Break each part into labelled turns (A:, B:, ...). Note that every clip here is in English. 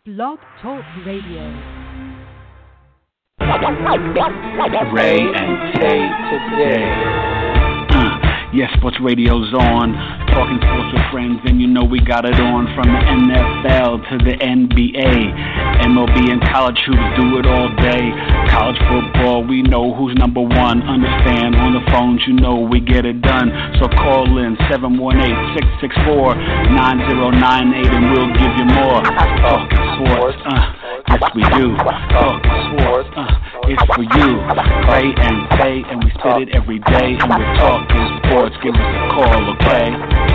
A: Blog Talk Radio.
B: Ray and Tay today. Yes, sports radio's on. Talking sports with friends, and you know we got it on. From the NFL to the NBA, MLB and college hoops, do it all day. College football, we know who's number one. Understand, on the phones, you know we get it done. So call in 718-664-9098, and we'll give you more. Talking sports, yes we do. Talking sports, it's for you. Ray and Tay, and we spit it every day, and we're talking sports. Give us a call, okay?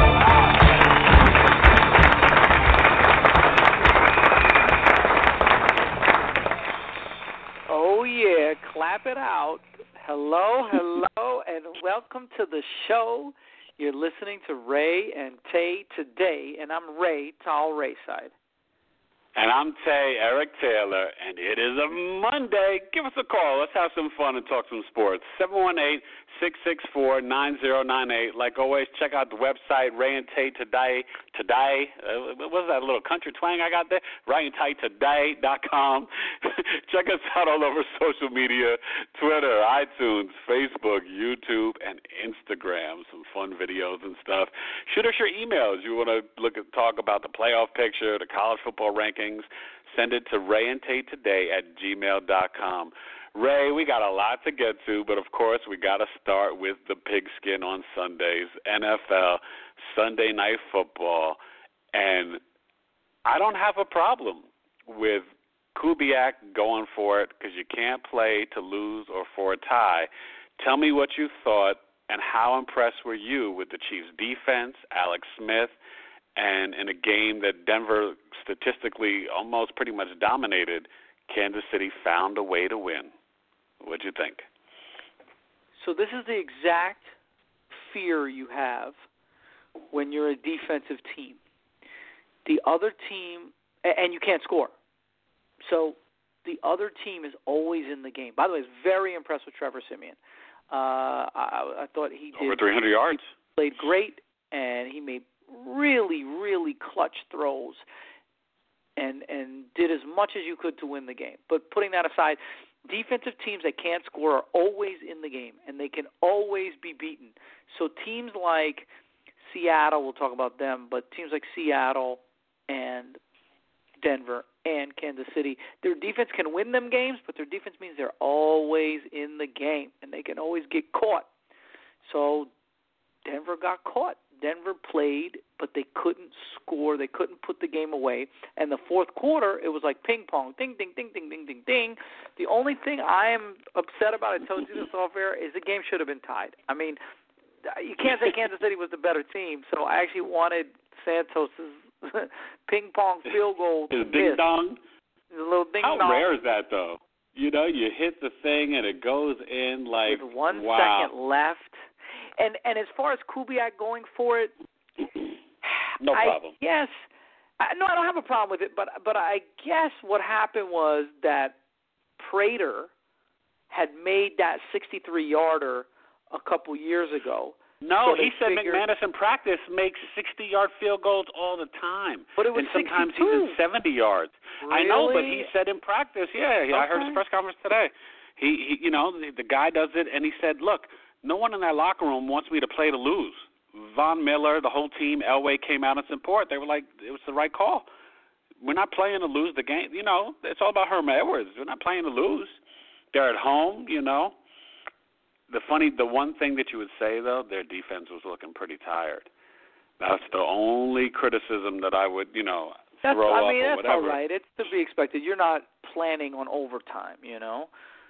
C: Oh yeah, clap it out. Hello, and welcome to the show. You're listening to Ray and Tay today, and I'm Ray, Tall Rayside.
D: And I'm Tay, Eric Taylor, and it is a Monday. Give us a call. Let's have some fun and talk some sports. 718-664-9098. Like always, check out the website, Ray and Tay Today. What was that little country twang I got there? RayandTayToday.com. Check us out all over social media, Twitter, iTunes, Facebook, YouTube, and Instagram. Some fun videos and stuff. Shoot us your emails. You want to talk about the playoff picture, the college football rankings, send it to rayandtaytoday@gmail.com. Ray, we got a lot to get to, but of course we got to start with the pigskin on Sundays, NFL, Sunday Night Football, and I don't have a problem with Kubiak going for it because you can't play to lose or for a tie. Tell me what you thought and how impressed were you with the Chiefs' defense, Alex Smith, and in a game that Denver statistically almost pretty much dominated, Kansas City found a way to win. What'd you think?
C: So this is the exact fear you have when you're a defensive team. The other team, and you can't score. So the other team is always in the game. By the way, I was very impressed with Trevor Siemian. I thought he did.
D: Over 300 yards.
C: Played great, and he made really, really clutch throws and did as much as you could to win the game. But putting that aside, defensive teams that can't score are always in the game, and they can always be beaten. So teams like Seattle, we'll talk about them, but teams like Seattle and Denver and Kansas City, their defense can win them games, but their defense means they're always in the game, and they can always get caught. So Denver got caught. Denver played, but they couldn't score. They couldn't put the game away. And the fourth quarter, it was like ping pong, ding, ding, ding, ding, ding, ding, ding. The only thing I am upset about, I told you this off air, is the game should have been tied. I mean, you can't say Kansas City was the better team, so I actually wanted Santos's ping pong field goal to
D: miss. Ding dong?
C: A little ding dong.
D: How rare is that, though? You know, you hit the thing and it goes in like,
C: with 1
D: wow.
C: second left. And as far as Kubiak going for it,
D: no problem.
C: Yes. No, I don't have a problem with it, but I guess what happened was that Prater had made that 63-yarder a couple years ago.
D: No,
C: so
D: he said McManus in practice makes 60-yard field goals all the time.
C: But it was
D: and sometimes
C: 62.
D: even 70 yards.
C: Really?
D: I know, but he said in practice,
C: Okay.
D: I heard his press conference today. He the guy does it, and he said, look, no one in that locker room wants me to play to lose. Von Miller, the whole team, Elway came out in support. They were like, it was the right call. We're not playing to lose the game. You know, it's all about Herm Edwards. We're not playing to lose. They're at home, you know. The one thing that you would say, though, their defense was looking pretty tired. That's the only criticism that I would, throw up or whatever.
C: That's all right. It's to be expected. You're not planning on overtime, you know.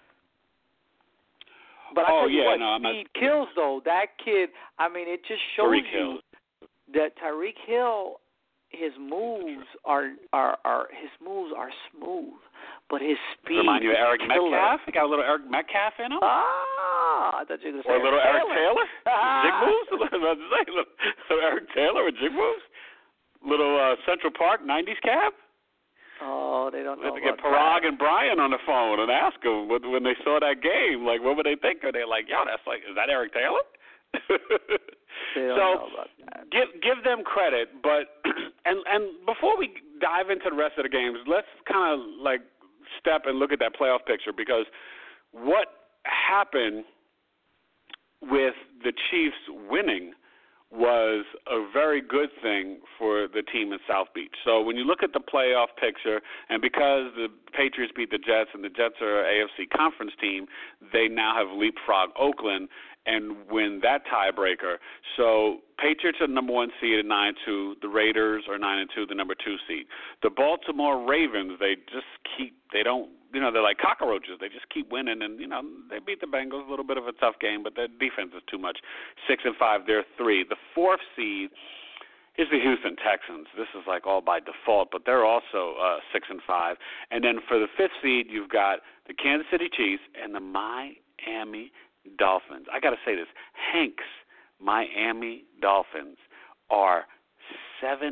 C: But I tell you what, speed kills, though. That kid, it just shows you that Tyreek Hill, his moves are smooth, but his speed.
D: Remind you of Eric Metcalf? You got a little Eric Metcalf in him?
C: I thought you were going to say
D: or a little Eric Taylor? Jig moves? Little Eric Taylor with jig moves? Little Central Park 90s cap?
C: Oh, they don't know.
D: Let's get Parag and Brian on the phone and ask them when they saw that game, like, what would they think? Are they like, yo, is that Eric Taylor?
C: They don't know about that.
D: Give them credit, but And before we dive into the rest of the games, let's kind of like step and look at that playoff picture, because what happened with the Chiefs winning was a very good thing for the team in South Beach. So when you look at the playoff picture, and because the Patriots beat the Jets and the Jets are an AFC conference team, they now have leapfrogged Oakland and win that tiebreaker. So Patriots are the number 1 seed at 9-2. The Raiders are 9-2, the number 2 seed. The Baltimore Ravens, they're like cockroaches. They just keep winning, and, they beat the Bengals. A little bit of a tough game, but their defense is too much. 6-5, they're 3. The 4th seed is the Houston Texans. This is like all by default, but they're also 6-5. And then for the 5th seed, you've got the Kansas City Chiefs and the Miami Dolphins. I got to say this. Hank's Miami Dolphins are 7-4.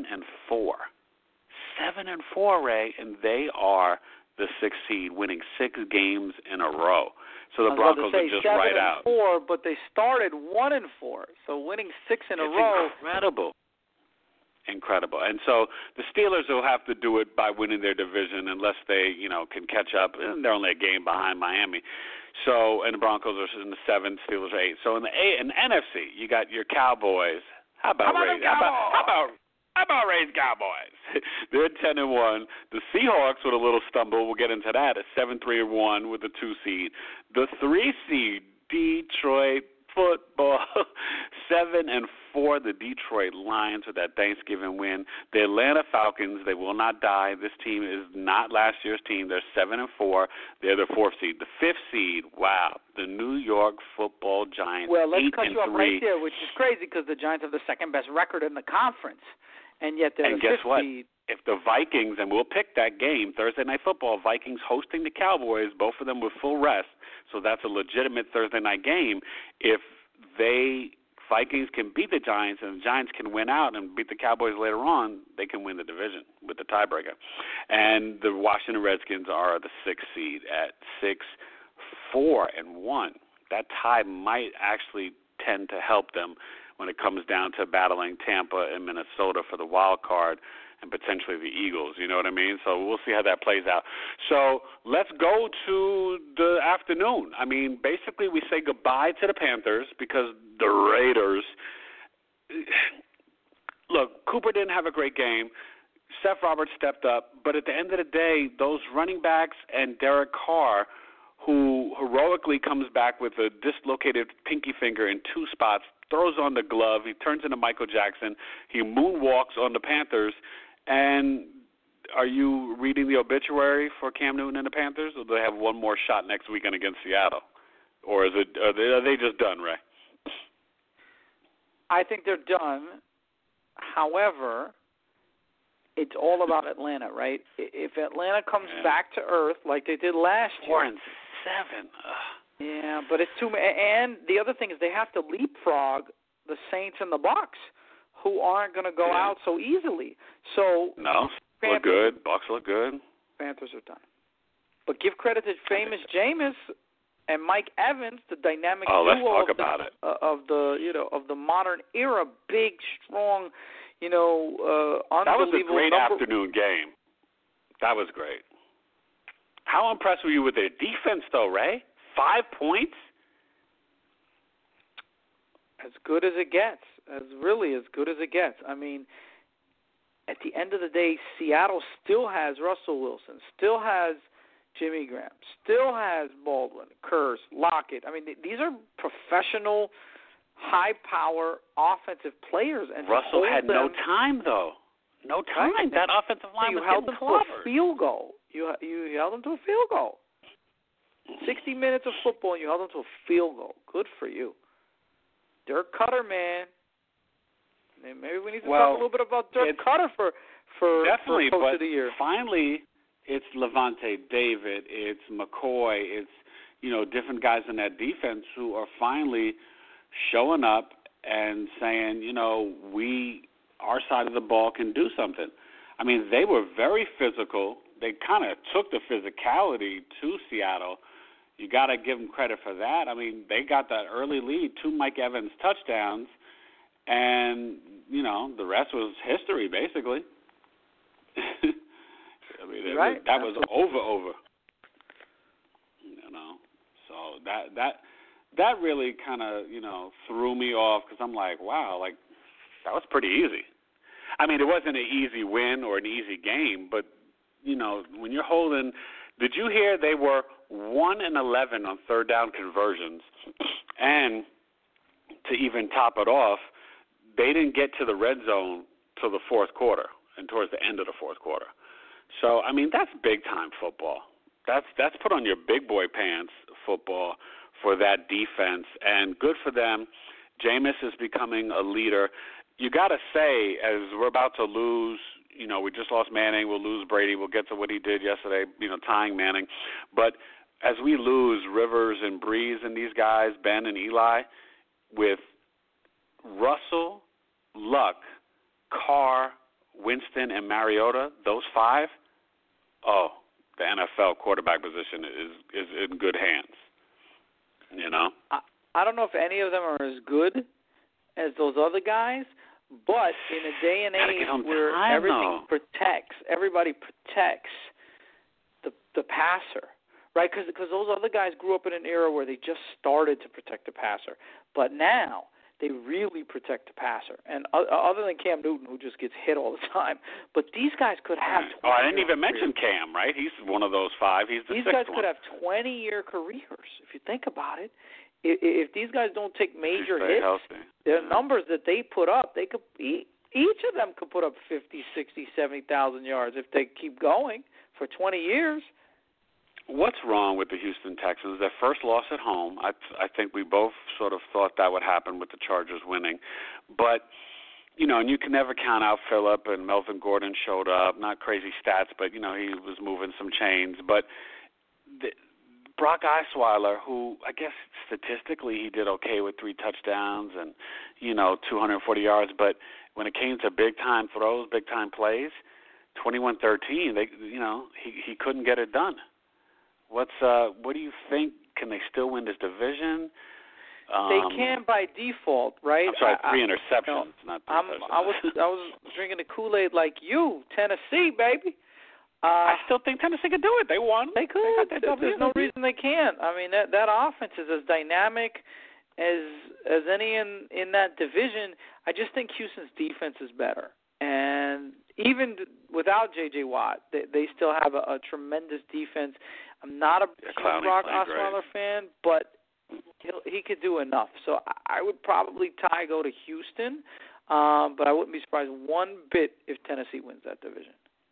D: 7-4, Ray, and they are the 6th seed, winning 6 games in a row. So the Broncos are just right out.
C: 7-4, but they started 1-4, so winning 6 in a row.
D: Incredible. And so the Steelers will have to do it by winning their division unless they, can catch up. And they're only a game behind Miami. So, and the Broncos are in the 7th, Steelers are 8. So in the NFC, you got your Cowboys. How about Rays? How about Rays Cowboys? They're 10-1. The Seahawks with a little stumble. We'll get into that. At 7-3-1 with the 2 seed. The 3 seed, Detroit football, 7-4. The Detroit Lions with that Thanksgiving win. The Atlanta Falcons, they will not die. This team is not last year's team. They're 7-4. They're the 4th seed. The 5th seed, wow, the New York Football Giants.
C: Well, let's cut you off
D: 8-3.
C: right there, which is crazy because the Giants have the 2nd best record in the conference, and yet they're
D: and
C: the
D: guess
C: 5th
D: what?
C: seed.
D: If the Vikings, and we'll pick that game, Thursday Night Football, Vikings hosting the Cowboys, both of them with full rest, so that's a legitimate Thursday night game. If Vikings can beat the Giants and the Giants can win out and beat the Cowboys later on, they can win the division with the tiebreaker. And the Washington Redskins are the 6th seed at 6-4-1. That tie might actually tend to help them when it comes down to battling Tampa and Minnesota for the wild card and potentially the Eagles, you know what I mean? So we'll see how that plays out. So let's go to the afternoon. I mean, basically we say goodbye to the Panthers because the Raiders – look, Cooper didn't have a great game. Seth Roberts stepped up. But at the end of the day, those running backs and Derek Carr, who heroically comes back with a dislocated pinky finger in 2 spots, throws on the glove, he turns into Michael Jackson, he moonwalks on the Panthers. And are you reading the obituary for Cam Newton and the Panthers, or do they have one more shot next weekend against Seattle? Or are they just done, Ray?
C: I think they're done. However, it's all about Atlanta, right? If Atlanta comes back to earth like they did last year.
D: 4-7.
C: Yeah, but it's too many. And the other thing is they have to leapfrog the Saints and the Bucs, who aren't going to go out so easily. So
D: no, look good. Bucs look good.
C: Panthers are done. But give credit to famous Jameis and Mike Evans, the dynamic duo
D: let's talk about it.
C: Of the modern era, big, strong, unbelievable.
D: That was a great afternoon game. That was great. How impressed were you with their defense, though, Ray? 5 points?
C: As good as it gets. As good as it gets. I mean, at the end of the day, Seattle still has Russell Wilson, still has Jimmy Graham, still has Baldwin, Kurz, Lockett. I mean, these are professional, high-power offensive players. And
D: Russell had no time, though. No time.
C: Right.
D: That offensive line was
C: held them to a
D: clobbered.
C: field goal. You held them to a field goal. 60 minutes of football, and you held them to a field goal. Good for you. Dirk Cutter, man. Maybe we need to talk a little bit about Dirk Cutter for
D: definitely,
C: Coach
D: but
C: of the Year.
D: Finally, it's Levante David, it's McCoy, it's different guys in that defense who are finally showing up and saying, our side of the ball can do something. I mean, they were very physical. They kind of took the physicality to Seattle. You got to give them credit for that. I mean, they got that early lead, 2 Mike Evans touchdowns, and, the rest was history, basically. I mean,
C: right.
D: that was over. You know, so that really kind of threw me off because I'm like, wow, like that was pretty easy. I mean, it wasn't an easy win or an easy game, but when you're holding, did you hear they were 1-11 on third down conversions, and to even top it off, they didn't get to the red zone till the fourth quarter and towards the end of the fourth quarter. So, I mean, that's big-time football. That's put on your big boy pants football for that defense, and good for them. Jameis is becoming a leader. You got to say, as we're about to lose, we just lost Manning, we'll lose Brady, we'll get to what he did yesterday, tying Manning. But as we lose Rivers and Breeze and these guys, Ben and Eli, with Russell, Luck, Carr, Winston, and Mariota, those five, the NFL quarterback position is in good hands.
C: I don't know if any of them are as good as those other guys, but in a day and age where everybody protects the passer, right? Because those other guys grew up in an era where they just started to protect the passer, but now they really protect the passer. And other than Cam Newton, who just gets hit all the time, but these guys could have.
D: I didn't even mention Cam, right? He's one of those five. He's the
C: these
D: sixth
C: guys could have 20-year careers if you think about it. If these guys don't take major hits, the numbers that they put up, they could each of them could put up 50, 60, 70,000 yards if they keep going for 20 years.
D: What's wrong with the Houston Texans? Their first loss at home. I think we both sort of thought that would happen with the Chargers winning. But, and you can never count out Phillip, and Melvin Gordon showed up. Not crazy stats, but, he was moving some chains. But Brock Osweiler, who I guess statistically he did okay with 3 touchdowns and, 240 yards. But when it came to big-time throws, big-time plays, 21-13, he couldn't get it done. What do you think? Can they still win this division?
C: They can by default, right?
D: I'm sorry, 3 interceptions, not 3 touchdowns.
C: I was drinking the Kool-Aid like you, Tennessee, baby.
D: I still think Tennessee could do it. They won.
C: They could. There's no reason they can't. I mean, that offense is as dynamic as any in that division. I just think Houston's defense is better, and even without J.J. Watt, they still have a tremendous defense. I'm not a Brock Osweiler fan, but he could do enough. So I would probably go to Houston, but I wouldn't be surprised one bit if Tennessee wins that division.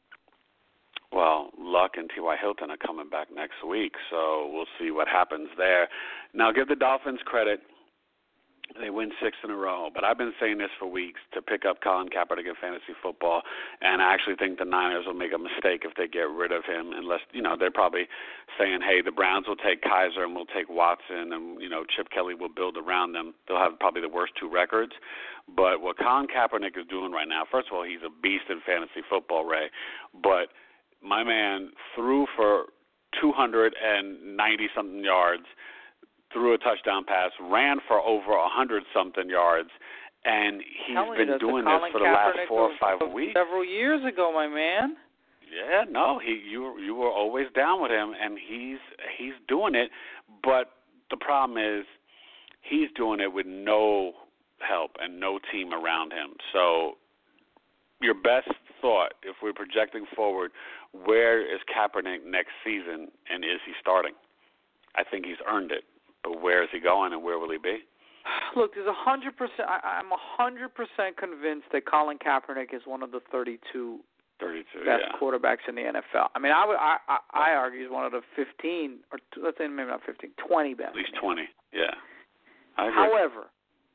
D: Well, Luck and T.Y. Hilton are coming back next week, so we'll see what happens there. Now, give the Dolphins credit. They win 6 in a row. But I've been saying this for weeks, to pick up Colin Kaepernick in fantasy football, and I actually think the Niners will make a mistake if they get rid of him, unless, they're probably saying, hey, the Browns will take Kaiser and we'll take Watson, and, Chip Kelly will build around them. They'll have probably the worst 2 records. But what Colin Kaepernick is doing right now, first of all, he's a beast in fantasy football, Ray, but my man threw for 290-something yards, threw a touchdown pass, ran for over 100-something yards, and he's been doing this for the last 4 or 5 weeks.
C: Several years ago, my man.
D: Yeah, no, you were always down with him, and he's doing it. But the problem is he's doing it with no help and no team around him. So your best thought, if we're projecting forward, where is Kaepernick next season, and is he starting? I think he's earned it, but where is he going, and where will he be?
C: Look, there's 100%. I'm 100% convinced that Colin Kaepernick is one of the 32 best quarterbacks in the NFL. I mean, I argue he's one of the 15, or let's say maybe not 15, 20 best.
D: At least 20, yeah. I agree.
C: However,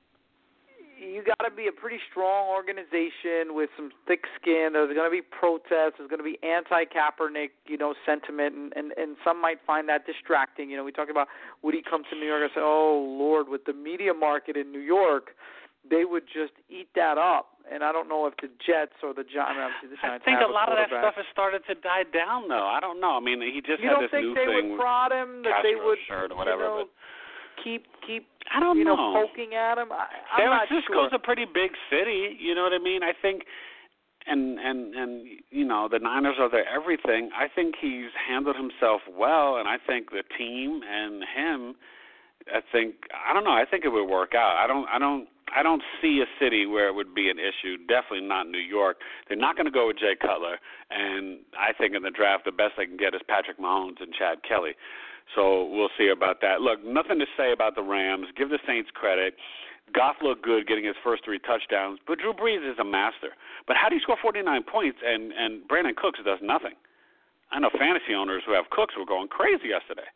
C: you got to be a pretty strong organization with some thick skin. There's going to be protests. There's going to be anti-Kaepernick, sentiment, and some might find that distracting. We talked about would he come to New York and say, oh, Lord, with the media market in New York, they would just eat that up. And I don't know if the Jets or the Giants.
D: I think a lot of that stuff has started to die down, though. I don't know. I mean, he just had this new thing.
C: You don't think they would prod him? That they would,
D: shirt or whatever, but
C: keep
D: I don't know.
C: Poking at him.
D: San Francisco's a pretty big city. You know what I mean? I think and you know, the Niners are their everything. I think he's handled himself well, and I think the team and him, I don't know, I think it would work out. I don't see a city where it would be an issue. Definitely not New York. They're not going to go with Jay Cutler, and I think in the draft the best they can get is Patrick Mahomes and Chad Kelly. So we'll see about that. Look, nothing to say about the Rams. Give the Saints credit. Goff looked good getting his first 3 touchdowns, but Drew Brees is a master. But how do you score 49 points and Brandon Cooks does nothing? I know fantasy owners who have Cooks were going crazy yesterday.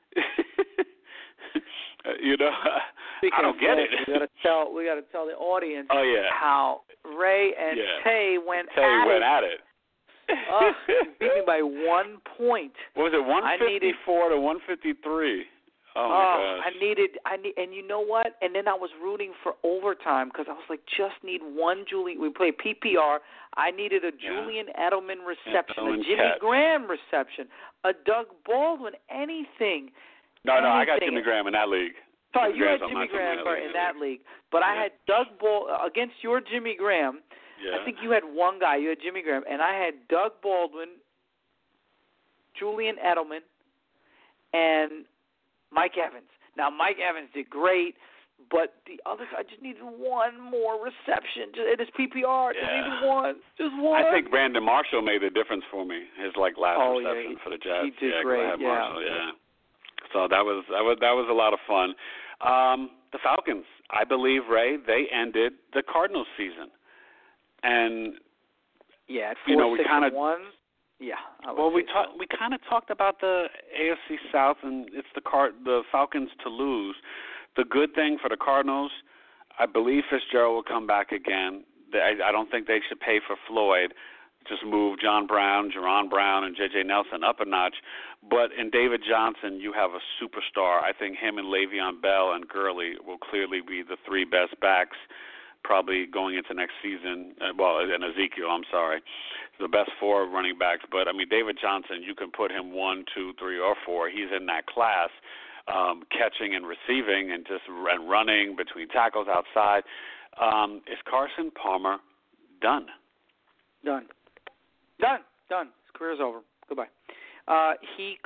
D: You know, I don't get it.
C: We got to tell the audience how Ray and
D: Yeah.
C: Tay went
D: at it.
C: Beat me by 1 point.
D: What was it, 154 to 153? Oh my gosh.
C: And you know what? And then I was rooting for overtime because I was like, just need one Julian. We play PPR. I needed a Julian Edelman reception, a Jimmy Graham reception, a Doug Baldwin, anything.
D: No, I got Jimmy Graham in that league.
C: Sorry, you had Jimmy Graham in that league. But I had Doug Baldwin against your Jimmy Graham.
D: Yeah.
C: I think you had one guy. You had Jimmy Graham. And I had Doug Baldwin, Julian Edelman, and Mike Evans. Now, Mike Evans did great, but the others, I just needed one more reception. It is PPR. Just needed one. Just one.
D: I think Brandon Marshall made the difference for me. His last reception for the Jets.
C: He did great.
D: Marshall, So that was a lot of fun. The Falcons, I believe, Ray, they ended the Cardinals season, and
C: at 4-6-1.
D: We kind of talked about the AFC South, and it's the Falcons to lose. The good thing for the Cardinals, I believe Fitzgerald will come back again. I don't think they should pay for Floyd. Just move John Brown, Jerron Brown, and J.J. Nelson up a notch. But in David Johnson, you have a superstar. I think him and Le'Veon Bell and Gurley will clearly be the 3 best backs probably going into next season. And Ezekiel, I'm sorry. The best 4 running backs. But, I mean, David Johnson, you can put him 1, 2, 3, or 4. He's in that class, catching and receiving and and running between tackles outside. Is Carson Palmer done?
C: Done. His career's over. Goodbye. He'd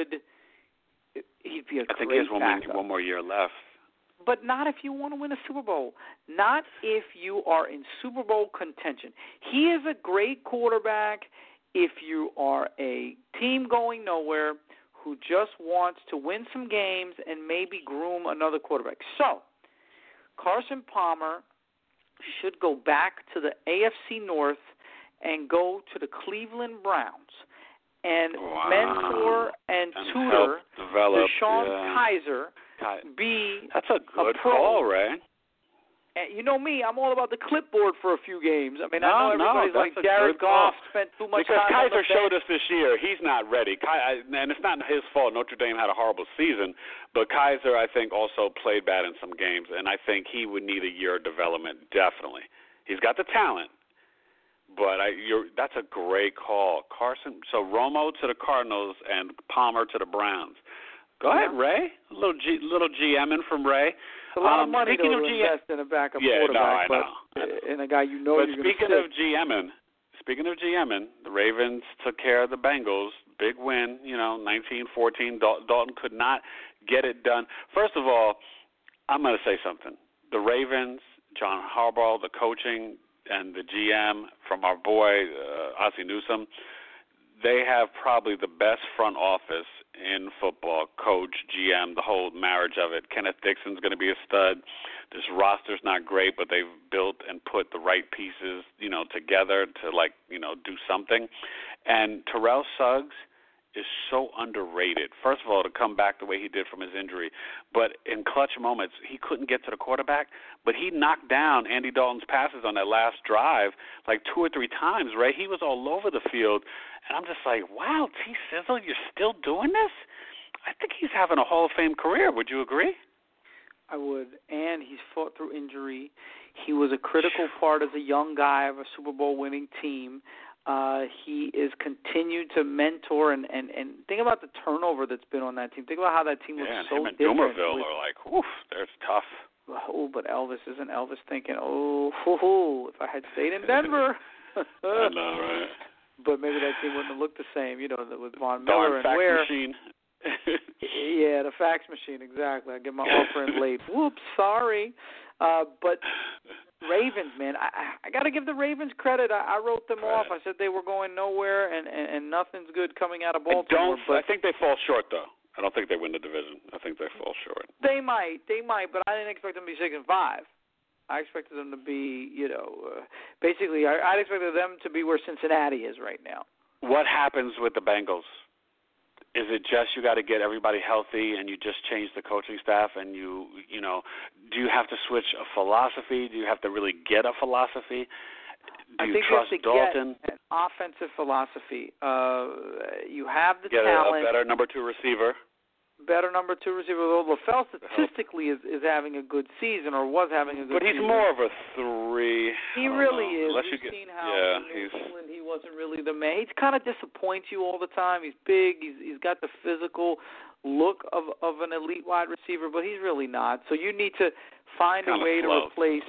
C: be a great
D: I think he has
C: backup.
D: one more year left.
C: But not if you want to win a Super Bowl. Not if you are in Super Bowl contention. He is a great quarterback if you are a team going nowhere who just wants to win some games and maybe groom another quarterback. So, Carson Palmer should go back to the AFC North and go to the Cleveland Browns and mentor and tutor DeShone Kizer.
D: That's a good call, Ray.
C: And you know me, I'm all about the clipboard for a few games. I mean, I know everybody's like Jared Goff spent too much time.
D: Because Kizer showed us this year he's not ready. And it's not his fault. Notre Dame had a horrible season. But Kizer, I think, also played bad in some games. And I think he would need a year of development, definitely. He's got the talent. But that's a great call. Carson, so Romo to the Cardinals and Palmer to the Browns. Go ahead, Ray. A little GMing from Ray.
C: It's a lot of money to invest in a backup quarterback, in a guy you know you're going to sit.
D: Speaking of GMing, the Ravens took care of the Bengals. Big win, 19-14. Dalton could not get it done. First of all, I'm going to say something. The Ravens, John Harbaugh, the coaching, and the GM from our boy Ozzie Newsome, they have probably the best front office in football, coach, GM, the whole marriage of it. Kenneth Dixon's going to be a stud. This roster's not great, but they've built and put the right pieces, together to do something. And Terrell Suggs is so underrated. First of all, to come back the way he did from his injury, but in clutch moments, he couldn't get to the quarterback, but he knocked down Andy Dalton's passes on that last drive like 2 or 3 times, right? He was all over the field, and I'm just like, wow, T-Sizzle, you're still doing this? I think he's having a Hall of Fame career. Would you agree?
C: I would, and he's fought through injury. He was a critical part as a young guy of a Super Bowl winning team. He is continued to mentor and think about the turnover that's been on that team. Think about how that team was so different.
D: Yeah, and Doomerville are like, woof, there's tough.
C: Oh, but Elvis, isn't Elvis thinking, if I had stayed in Denver,
D: I know, right?
C: But maybe that team wouldn't have looked the same, with Von
D: Darn
C: Miller and
D: fax
C: Ware.
D: machine.
C: Yeah, the fax machine, exactly. I get my offer in late. Whoops, sorry. But Ravens, man, I got to give the Ravens credit. I wrote them off. I said they were going nowhere, and nothing's good coming out of Baltimore.
D: I think they fall short, though. I don't think they win the division. I think they fall short.
C: They might, but I didn't expect them to be 6-5. I expected them to be, basically, I expected them to be where Cincinnati is right now.
D: What happens with the Bengals? Is it just you got to get everybody healthy and you just change the coaching staff and do you have to switch a philosophy? Do you have to really get a philosophy? Do you trust Dalton?
C: Get an offensive philosophy. You have the
D: get
C: talent.
D: A better number 2 receiver.
C: Better number 2 receiver. Although LaFell statistically is having a good season or was having a good season.
D: But he's more of a 3.
C: He really is.
D: Unless
C: We've seen how
D: in
C: New England he wasn't really the man. He kind of disappoints you all the time. He's big. He's got the physical look of an elite wide receiver, but he's really not. So you need to find a way to replace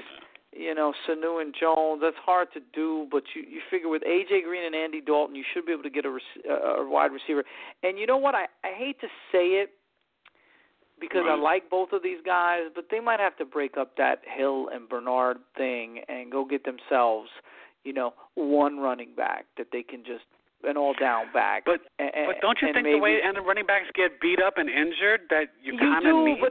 C: Sanu and Jones. That's hard to do, but you figure with A.J. Green and Andy Dalton, you should be able to get a wide receiver. And you know what? I hate to say it, because I like both of these guys, but they might have to break up that Hill and Bernard thing and go get themselves, one running back that they can just an all-down back.
D: But don't you think the way and the running backs get beat up and injured that you kind of need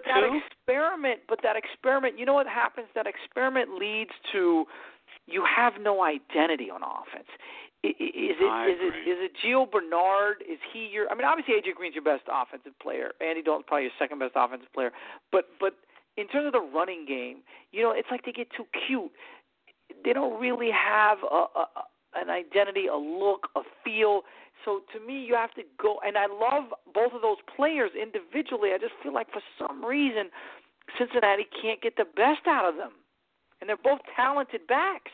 C: that experiment, you know what happens? That experiment leads to you have no identity on offense. Is it Gio Bernard? Is he your? I mean, obviously A.J. Green's your best offensive player. Andy Dalton's probably your second best offensive player. But in terms of the running game, it's like they get too cute. They don't really have an identity, a look, a feel. So to me, you have to go. And I love both of those players individually. I just feel like for some reason Cincinnati can't get the best out of them, and they're both talented backs.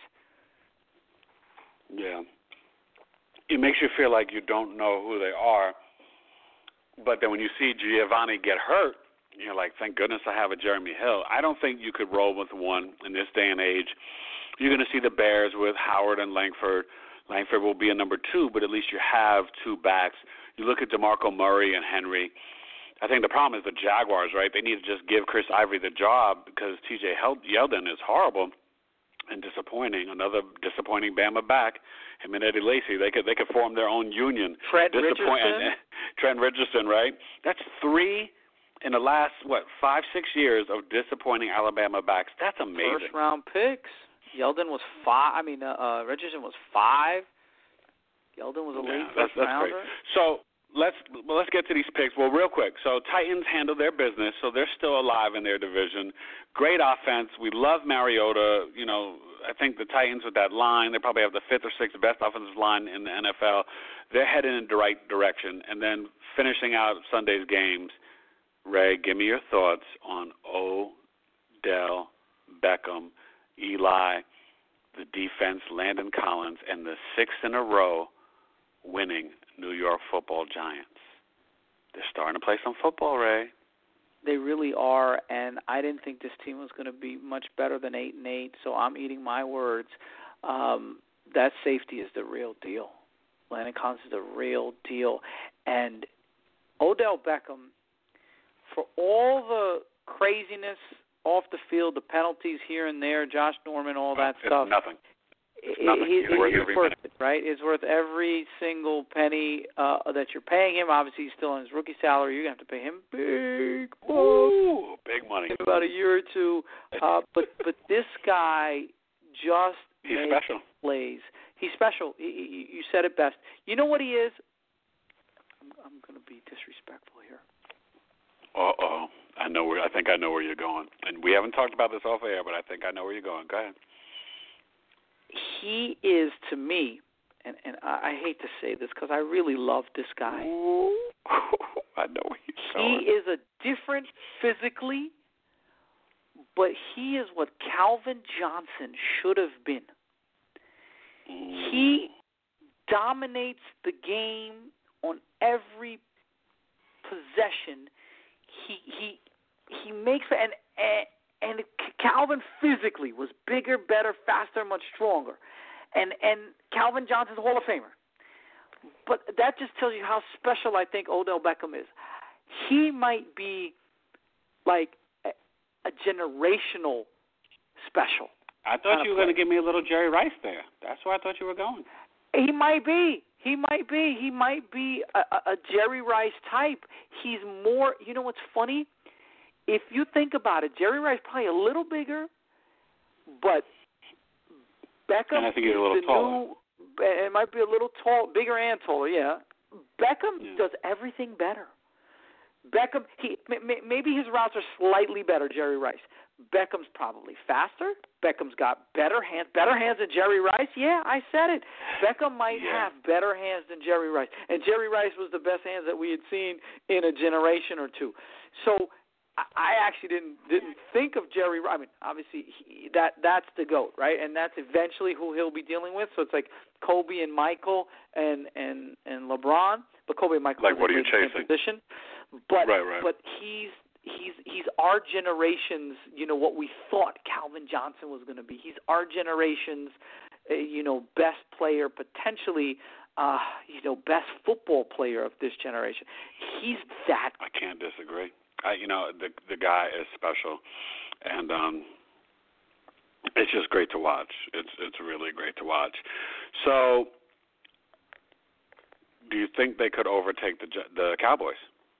D: Yeah. It makes you feel like you don't know who they are. But then when you see Giovanni get hurt, you're like, thank goodness I have a Jeremy Hill. I don't think you could roll with one in this day and age. You're going to see the Bears with Howard and Langford. Langford will be a number 2, but at least you have 2 backs. You look at DeMarco Murray and Henry. I think the problem is the Jaguars, right? They need to just give Chris Ivory the job because T.J. Yeldon is horrible and disappointing. Another disappointing Bama back. Him and Eddie Lacy, they could form their own union.
C: Trent
D: Richardson, right? That's 3 in the last 5-6 years of disappointing Alabama backs. That's amazing.
C: First round picks. Yeldon was 5. Richardson was 5. Yeldon was a late first rounder.
D: Great. So let's get to these picks. Well, real quick. So Titans handle their business, so they're still alive in their division. Great offense. We love Mariota. I think the Titans with that line, they probably have the 5th or 6th best offensive line in the NFL. They're heading in the right direction. And then finishing out Sunday's games, Ray, give me your thoughts on Odell Beckham, Eli, the defense, Landon Collins, and the 6th in a row winning New York Football Giants. They're starting to play some football, Ray.
C: They really are, and I didn't think this team was going to be much better than 8-8, so I'm eating my words. That safety is the real deal. Landon Collins is the real deal. And Odell Beckham, for all the craziness off the field, the penalties here and there, Josh Norman, all that stuff.
D: It's nothing.
C: It's worth it, right? It's worth every single penny that you're paying him. Obviously, he's still on his rookie salary. You're going to have to pay him big
D: money.
C: In about a year or two. But this guy just
D: special.
C: Plays. He's special. You said it best. You know what he is? I'm going to be disrespectful here.
D: Uh-oh. I think I know where you're going. And we haven't talked about this off air, but I think I know where you're going. Go ahead.
C: He is, to me, and I hate to say this because I really love this guy.
D: I know where you're going.
C: He is a different physically, but he is what Calvin Johnson should have been. He dominates the game on every possession. He makes and Calvin physically was bigger, better, faster, much stronger. And Calvin Johnson's a Hall of Famer. But that just tells you how special I think Odell Beckham is. He might be like a generational special.
D: I thought you were going to give me a little Jerry Rice there. That's where I thought you were going.
C: He might be. He might be a Jerry Rice type. He's more, you know what's funny? If you think about it, Jerry Rice probably a little bigger, but Beckham
D: and I think he's a little taller.
C: It might be a little bigger and taller, yeah. Beckham does everything better. Beckham, maybe his routes are slightly better, Jerry Rice. Beckham's probably faster. Beckham's got better hands than Jerry Rice. Yeah, I said it. Beckham might have better hands than Jerry Rice. And Jerry Rice was the best hands that we had seen in a generation or two. So I actually didn't think of Jerry Rice. I mean, obviously, that's the GOAT, right? And that's eventually who he'll be dealing with. So it's like Kobe and Michael and LeBron. But Kobe and Michael
D: like, what are you chasing?
C: Position. But,
D: right.
C: But he's our generation's, what we thought Calvin Johnson was going to be. He's our generation's, best player, potentially, best football player of this generation. He's that.
D: I can't disagree. The guy is special, and it's just great to watch. It's really great to watch. So, do you think they could overtake the Cowboys?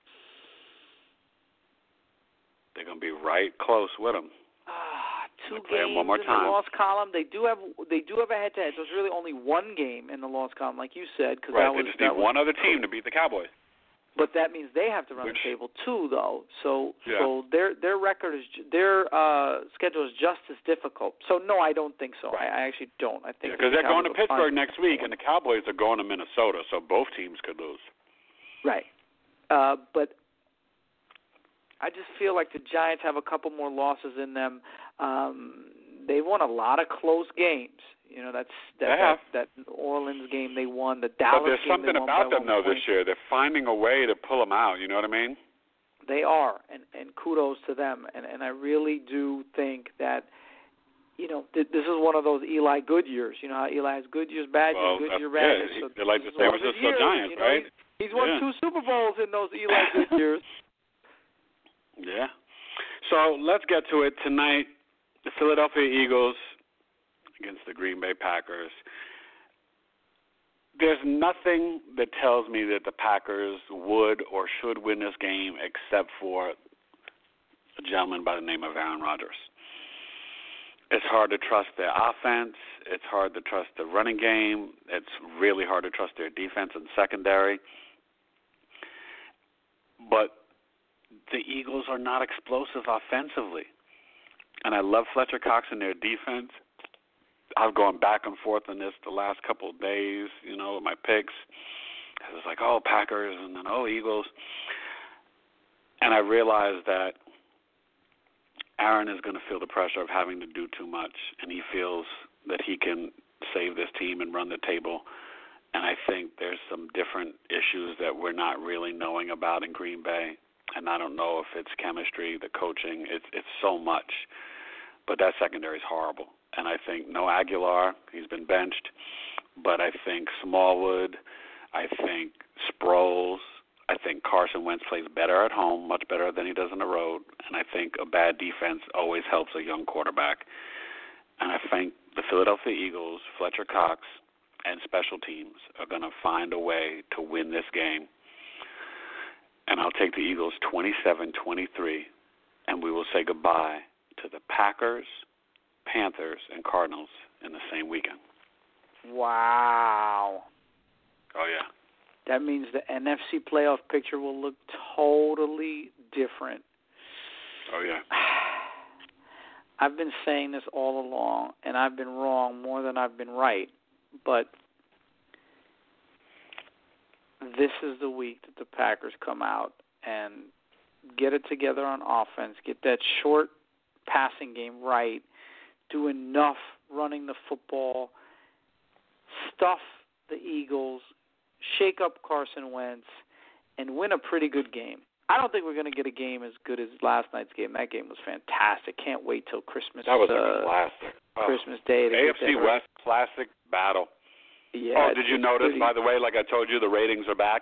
D: They're going to be right close with them.
C: 2 games
D: one more
C: in
D: time.
C: the loss column. They do have a head-to-head. So it's really only 1 game in the loss column, like you said. Cause
D: right, they just need one other team to beat the Cowboys.
C: But that means they have to run the table too, though. So their record their schedule is just as difficult. So no, I don't think so. I actually don't. I think
D: because they're going to Pittsburgh next week, and the Cowboys are going to Minnesota. So both teams could lose. Right,
C: but I just feel like the Giants have a couple more losses in them. They won a lot of close games. That New Orleans game they won, the Dallas game.
D: But there's something about them, though, this year. They're finding a way to pull them out. You know what I mean?
C: They are, and kudos to them. And I really do think that, this is one of those Eli good years. You know how Eli has good years, bad years, good years, bad years.
D: So they're like the San Francisco Giants, right?
C: He's won 2 Super Bowls in those Eli good years.
D: Yeah. So let's get to it tonight. The Philadelphia Eagles against the Green Bay Packers. There's nothing that tells me that the Packers would or should win this game except for a gentleman by the name of Aaron Rodgers. It's hard to trust their offense. It's hard to trust the running game. It's really hard to trust their defense and secondary. But the Eagles are not explosive offensively. And I love Fletcher Cox and their defense. I've gone back and forth on this the last couple of days, with my picks. It was like, Packers, and then, Eagles. And I realized that Aaron is going to feel the pressure of having to do too much, and he feels that he can save this team and run the table. And I think there's some different issues that we're not really knowing about in Green Bay. And I don't know if it's chemistry, the coaching. It's so much. But that secondary is horrible. And I think no Aguilar, he's been benched. But I think Smallwood, I think Sproles, I think Carson Wentz plays better at home, much better than he does on the road. And I think a bad defense always helps a young quarterback. And I think the Philadelphia Eagles, Fletcher Cox, and special teams are going to find a way to win this game. And I'll take the Eagles 27-23, and we will say goodbye to the Packers, Panthers, and Cardinals in the same weekend.
C: Wow.
D: Oh, yeah.
C: That means the NFC playoff picture will look totally different.
D: Oh, yeah.
C: I've been saying this all along, and I've been wrong more than I've been right, but this is the week that the Packers come out and get it together on offense, get that short passing game right, do enough running the football, stuff the Eagles, shake up Carson Wentz, and win a pretty good game. I don't think we're going to get a game as good as last night's game. That game was fantastic. Can't wait till Christmas.
D: That was a classic.
C: Christmas Day.
D: AFC West classic battle.
C: Yeah.
D: Did you notice, by the way, like I told you, the ratings are back?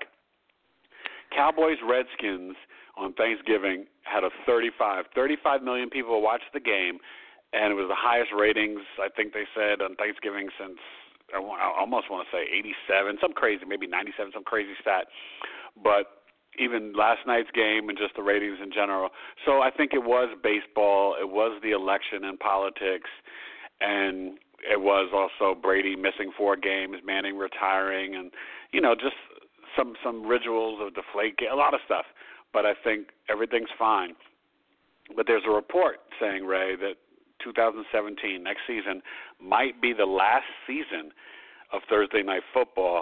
D: Cowboys-Redskins on Thanksgiving had a 35 million people watched the game, and it was the highest ratings, I think they said, on Thanksgiving since, I almost want to say 87, some crazy, maybe 97, some crazy stat. But even last night's game and just the ratings in general. So I think it was baseball, it was the election and politics, and it was also Brady missing 4 games, Manning retiring, and, just some rituals of Deflategate, a lot of stuff. But I think everything's fine. But there's a report saying, Ray, that 2017, next season, might be the last season of Thursday Night Football.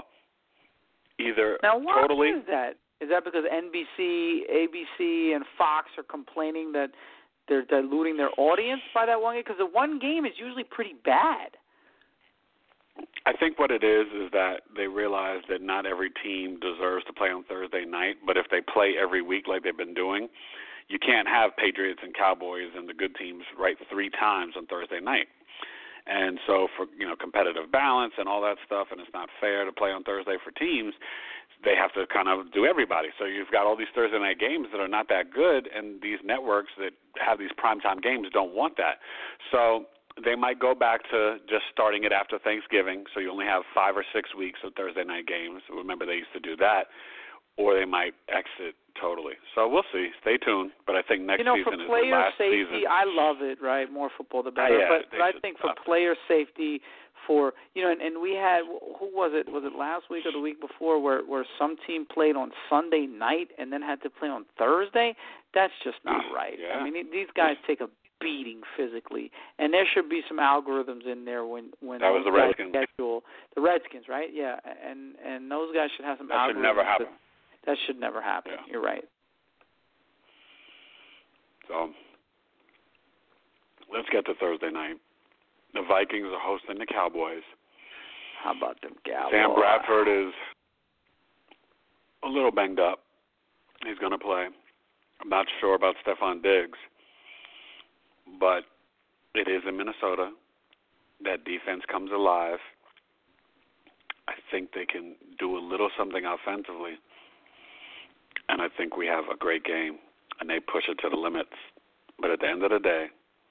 C: Now, why
D: totally.
C: Is that? Is that because NBC, ABC, and Fox are complaining that they're diluting their audience by that one game? Because the one game is usually pretty bad.
D: I think what it is that they realize that not every team deserves to play on Thursday night, but if they play every week like they've been doing, you can't have Patriots and Cowboys and the good teams 3 times on Thursday night. And so for, competitive balance and all that stuff, and it's not fair to play on Thursday for teams, they have to kind of do everybody. So you've got all these Thursday night games that are not that good, and these networks that have these primetime games don't want that. So they might go back to just starting it after Thanksgiving, so you only have 5 or 6 weeks of Thursday night games. Remember, they used to do that. Or they might exit totally. So we'll see. Stay tuned. But I think next season is the last
C: safety,
D: season.
C: I love it, right? More football, the better. But I think for player safety, and we had, who was it? Was it last week or the week before where some team played on Sunday night and then had to play on Thursday? That's just not right.
D: Yeah.
C: I mean, these guys take a beating physically, and there should be some algorithms in there when
D: that was the Redskins.
C: Schedule the Redskins, right? Yeah, and those guys should have some
D: that
C: algorithms.
D: Should never happen.
C: That should never happen.
D: Yeah.
C: You're right.
D: So let's get to Thursday night. The Vikings are hosting the Cowboys.
C: How about them Cowboys?
D: Sam Bradford is a little banged up. He's going to play. I'm not sure about Stephon Diggs, but it is in Minnesota. That defense comes alive. I think they can do a little something offensively, and I think we have a great game, and they push it to the limits. But at the end of the day,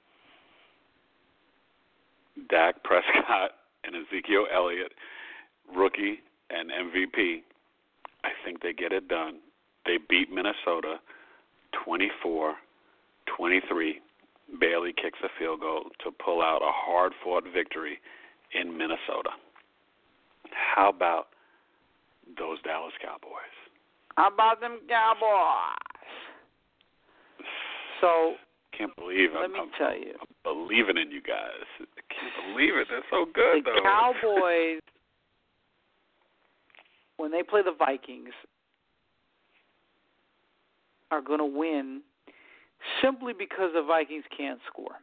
D: Dak Prescott and Ezekiel Elliott, rookie and MVP, I think they get it done. They beat Minnesota 24-23. Bailey kicks a field goal to pull out a hard-fought victory in Minnesota. How about those Dallas Cowboys?
C: How about them Cowboys? So,
D: can't believe
C: let me tell you.
D: I'm believing in you guys. I can't believe it. They're so good,
C: the Cowboys, when they play the Vikings, are going to win simply because the Vikings can't score.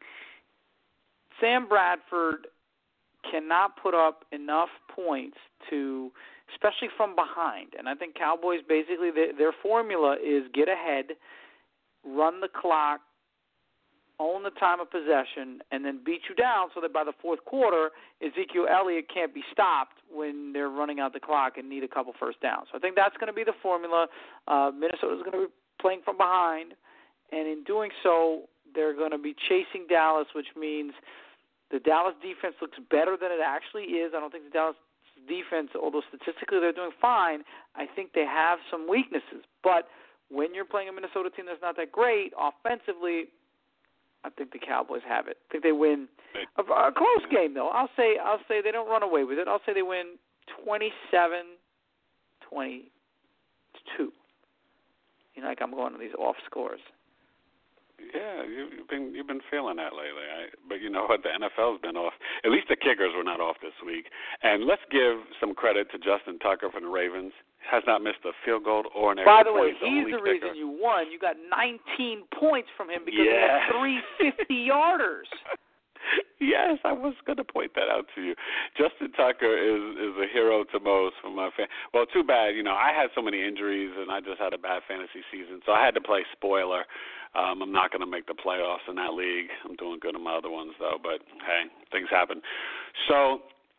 C: Sam Bradford cannot put up enough points to, especially from behind. And I think Cowboys basically, their formula is get ahead, run the clock, own the time of possession, and then beat you down so that by the fourth quarter, Ezekiel Elliott can't be stopped when they're running out the clock and need a couple first downs. So I think that's going to be the formula. Minnesota's going to be playing from behind, and in doing so, they're going to be chasing Dallas, which means the Dallas defense looks better than it actually is. I don't think the Dallas defense, although statistically they're doing fine, I think they have some weaknesses. But when you're playing a Minnesota team that's not that great offensively, I think the Cowboys have it. I think they win a close game, though. I'll say they don't run away with it. I'll say they win 27-22. Like I'm going to these off scores.
D: Yeah, you've been feeling that lately. But you know what? The NFL's been off. At least the kickers were not off this week. And let's give some credit to Justin Tucker from the Ravens. Has not missed a field goal or an extra
C: point. By the way,
D: point.
C: he's the reason you won. You got 19 points from him because he had 3 50-yarders.
D: Yes, I was going to point that out to you. Justin Tucker is a hero to most for my fan. Well, too bad. I had so many injuries, and I just had a bad fantasy season, so I had to play spoiler. I'm not going to make the playoffs in that league. I'm doing good in my other ones, though, but, hey, things happen. So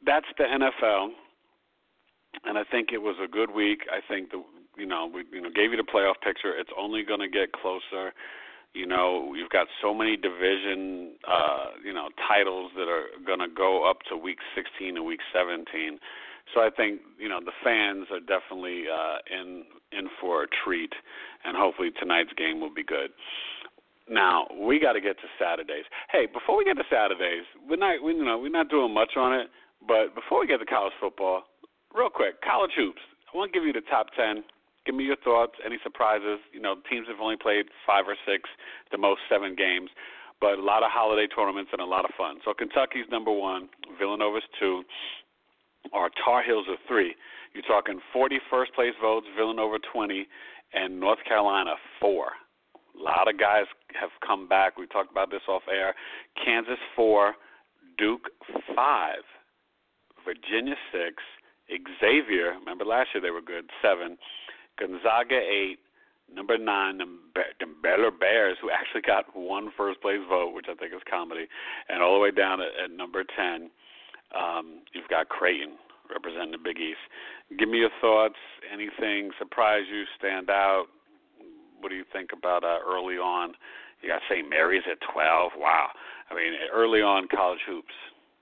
D: that's the NFL, and I think it was a good week. I think we gave you the playoff picture. It's only going to get closer. You've got so many division, titles that are going to go up to week 16 and week 17. So I think, the fans are definitely in for a treat, and hopefully tonight's game will be good. Now, we got to get to Saturdays. Hey, before we get to Saturdays, we're not doing much on it, but before we get to college football, real quick, college hoops. I want to give you the top 10. Give me your thoughts, any surprises. Teams have only played 5 or 6, the most 7 games, but a lot of holiday tournaments and a lot of fun. So Kentucky's number 1, Villanova's 2, our Tar Heels are 3. You're talking 40 first-place votes, Villanova 20, and North Carolina 4. A lot of guys have come back. We talked about this off air. Kansas 4, Duke 5, Virginia 6, Xavier, remember last year they were good, 7, Gonzaga 8, number 9, the Baylor Bears, who actually got 1 first-place vote, which I think is comedy, and all the way down at number 10, you've got Creighton representing the Big East. Give me your thoughts. Anything surprise you, stand out? What do you think about early on? You got St. Mary's at 12. Wow. I mean, early on college hoops.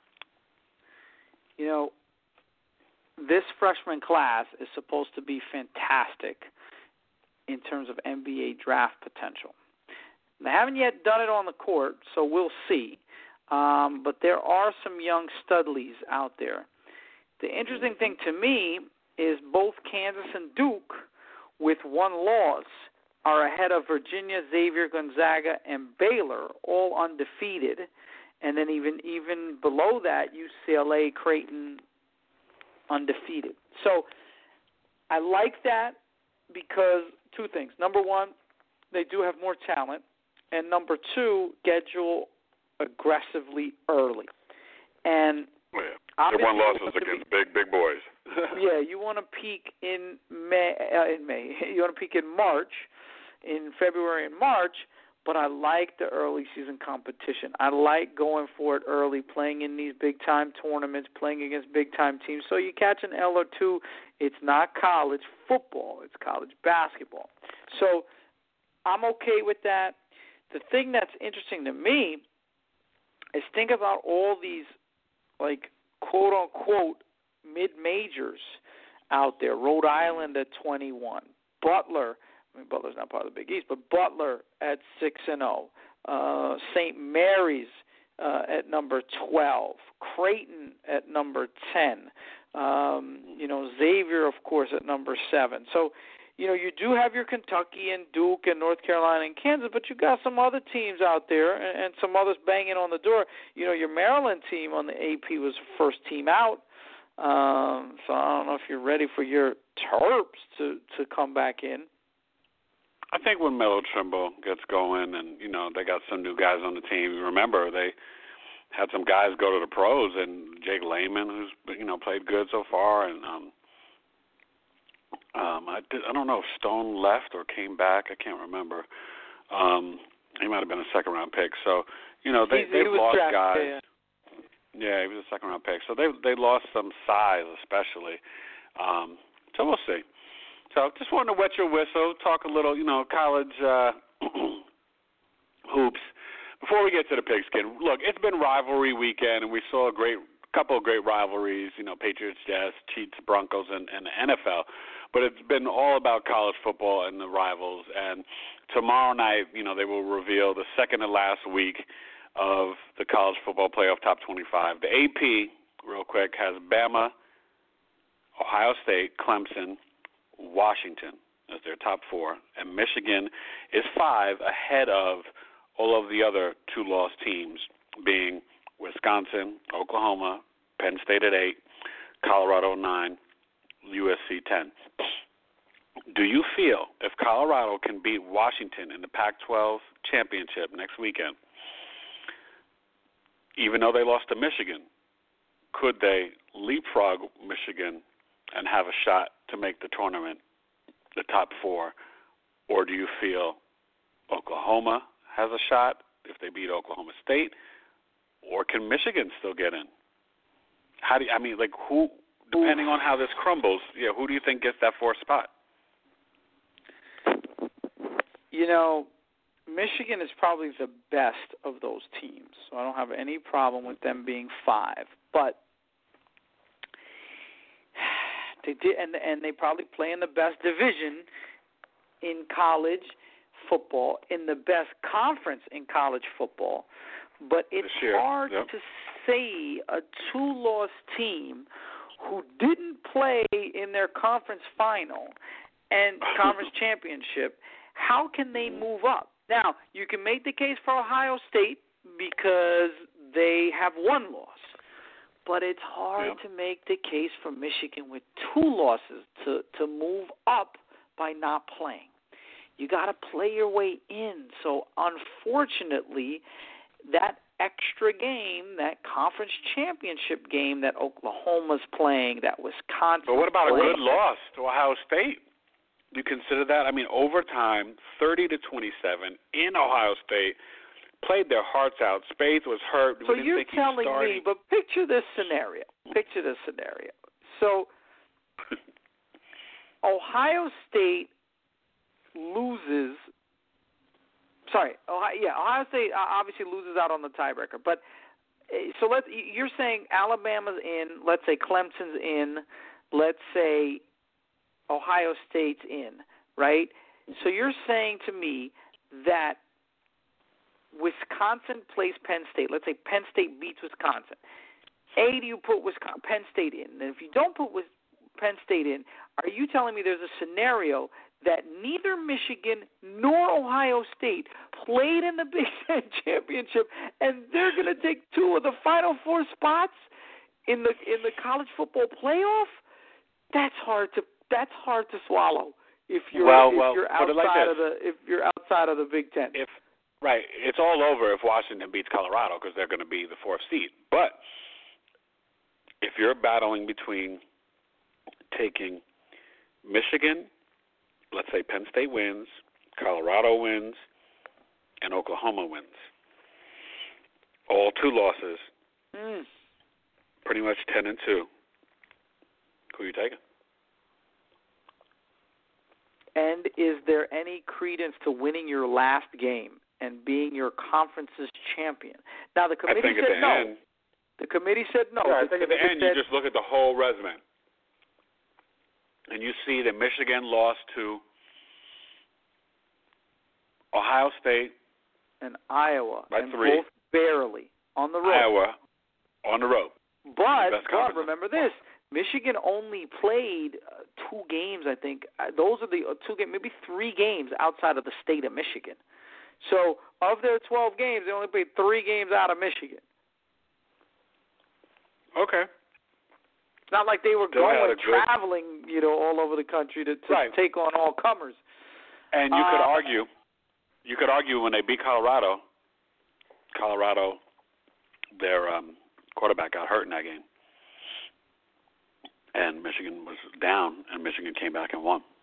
C: This freshman class is supposed to be fantastic in terms of NBA draft potential. They haven't yet done it on the court, so we'll see. But there are some young studlies out there. The interesting thing to me is both Kansas and Duke, with 1 loss, are ahead of Virginia, Xavier, Gonzaga, and Baylor, all undefeated. And then even below that, UCLA, Creighton, undefeated. So I like that because 2 things. Number 1, they do have more talent. And number 2, schedule aggressively early. And
D: they won losses against big boys.
C: Yeah, you want to peak in May. You want to peak in March, in February and March. But I like the early season competition. I like going for it early, playing in these big-time tournaments, playing against big-time teams. So you catch an L or 2. It's not college football. It's college basketball. So I'm okay with that. The thing that's interesting to me is think about all these, quote-unquote, mid-majors out there. Rhode Island at 21. Butler's not part of the Big East, but Butler at 6-0. St. Mary's at number 12. Creighton at number 10. Xavier, of course, at number 7. So, you do have your Kentucky and Duke and North Carolina and Kansas, but you got some other teams out there and some others banging on the door. Your Maryland team on the AP was the first team out. So I don't know if you're ready for your Terps to come back in.
D: I think when Melo Trimble gets going and, they got some new guys on the team, remember they had some guys go to the pros, and Jake Layman, who's, played good so far, and I don't know if Stone left or came back. I can't remember. He might have been a second-round pick. So, they've lost guys. Yeah, he was a second-round pick. So they lost some size, especially. So we'll see. So just wanted to wet your whistle, talk a little, college hoops. Before we get to the pigskin, look, it's been rivalry weekend, and we saw a couple of great rivalries, Patriots, Jazz, Chiefs, Broncos, and the NFL. But it's been all about college football and the rivals. And tomorrow night, they will reveal the second to last week of the college football playoff top 25. The AP, real quick, has Bama, Ohio State, Clemson, Washington as their top 4, and Michigan is 5 ahead of all of the other 2-loss teams, being Wisconsin, Oklahoma, Penn State at 8, Colorado 9, USC 10. Do you feel if Colorado can beat Washington in the Pac-12 championship next weekend, even though they lost to Michigan, could they leapfrog Michigan and have a shot to make the tournament, the top 4? Or do you feel Oklahoma has a shot if they beat Oklahoma State? Or can Michigan still get in? Who, depending on how this crumbles, who do you think gets that 4th spot?
C: Michigan is probably the best of those teams, so I don't have any problem with them being 5. But they did, and they probably play in the best division in college football, in the best conference in college football. But it's hard to say a 2-loss team who didn't play in their conference final and conference championship, how can they move up? Now, you can make the case for Ohio State because they have 1 loss. But it's hard to make the case for Michigan with 2 losses to move up by not playing. You got to play your way in. So, unfortunately, that extra game, that conference championship game that Oklahoma's playing, that Wisconsin.
D: But what about a good loss to Ohio State? Do you consider that? I mean, overtime, 30-27 in Ohio State, played their hearts out. Spades was hurt.
C: So you're telling me, but picture this scenario. So Ohio State loses. Ohio State obviously loses out on the tiebreaker. But so you're saying Alabama's in, let's say Clemson's in, let's say Ohio State's in, right? So you're saying to me that Wisconsin plays Penn State. Let's say Penn State beats Wisconsin. Do you put Penn State in? And if you don't put Penn State in, are you telling me there's a scenario that neither Michigan nor Ohio State played in the Big Ten championship, and they're going to take 2 of the Final 4 spots in the college football playoff? That's hard to swallow if you're outside of the Big Ten.
D: Right, it's all over if Washington beats Colorado because they're going to be the 4th seed. But if you're battling between taking Michigan, let's say Penn State wins, Colorado wins, and Oklahoma wins, all 2 losses, pretty much 10-2. Who are you taking?
C: And is there any credence to winning your last game and being your conference's champion? Now, the committee said no.
D: End,
C: the committee said no.
D: I think at the end you just look at the whole resume. And you see that Michigan lost to Ohio State
C: and Iowa,
D: by
C: and
D: 3.
C: both barely on the road.
D: Iowa on the road.
C: But remember this: Michigan only played 2 games, I think. Those are the 2 games, maybe 3 games outside of the state of Michigan. So of their 12 games, they only played 3 games out of Michigan.
D: Okay.
C: It's not like they were traveling, all over the country to take on all comers.
D: And you could argue when they beat Colorado, their quarterback got hurt in that game. And Michigan was down, and Michigan came back and won.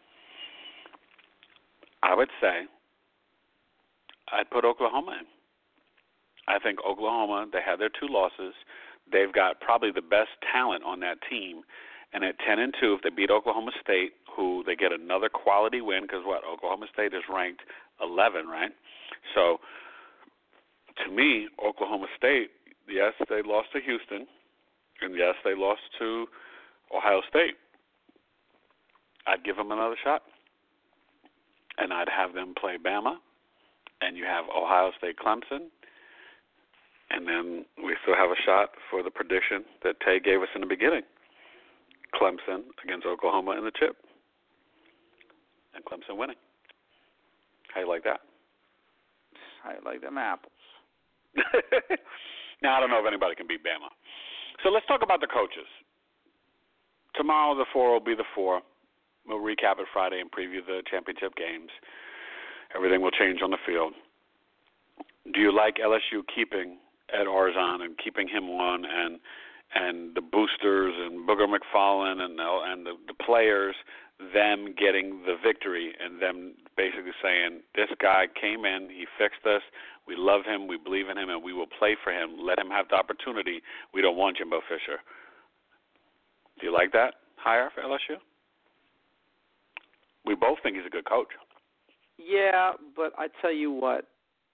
D: I would say I'd put Oklahoma in. I think Oklahoma, they had their 2 losses. They've got probably the best talent on that team. And at 10-2, if they beat Oklahoma State, who they get another quality win, because Oklahoma State is ranked 11, right? So, to me, Oklahoma State, yes, they lost to Houston, and yes, they lost to Ohio State. I'd give them another shot, and I'd have them play Bama, and you have Ohio State Clemson, and then we still have a shot for the prediction that Tay gave us in the beginning. Clemson against Oklahoma in the chip, and Clemson winning. How you like that?
C: I like them apples.
D: Now, I don't know if anybody can beat Bama. So let's talk about the coaches. Tomorrow, the 4 will be the 4. We'll recap it Friday and preview the championship games. Everything will change on the field. Do you like LSU keeping Ed Orgeron and keeping him on and the boosters and Booger McFarland and the players them getting the victory and them basically saying, this guy came in, he fixed us, we love him, we believe in him, and we will play for him. Let him have the opportunity. We don't want Jimbo Fisher. Do you like that hire for LSU? We both think he's a good coach.
C: Yeah, but I tell you what,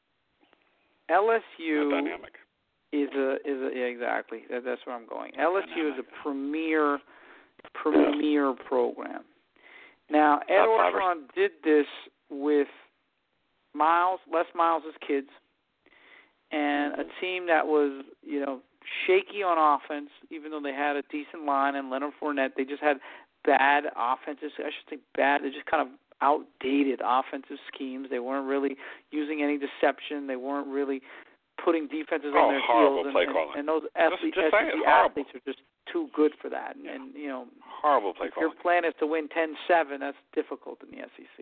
C: LSU
D: dynamic.
C: is a yeah, exactly. That's where I'm going. LSU is a premier program. Now, Ed Orgeron did this with Les Miles' kids, and a team that was, shaky on offense, even though they had a decent line and Leonard Fournette. They just had bad offenses. I should say bad. They just kind of outdated offensive schemes. They weren't really using any deception. They weren't really putting defenses on their heels. And those athletes, athletes are just too good for that. And
D: horrible play calling.
C: If your plan is to win 10-7, that's difficult in the SEC.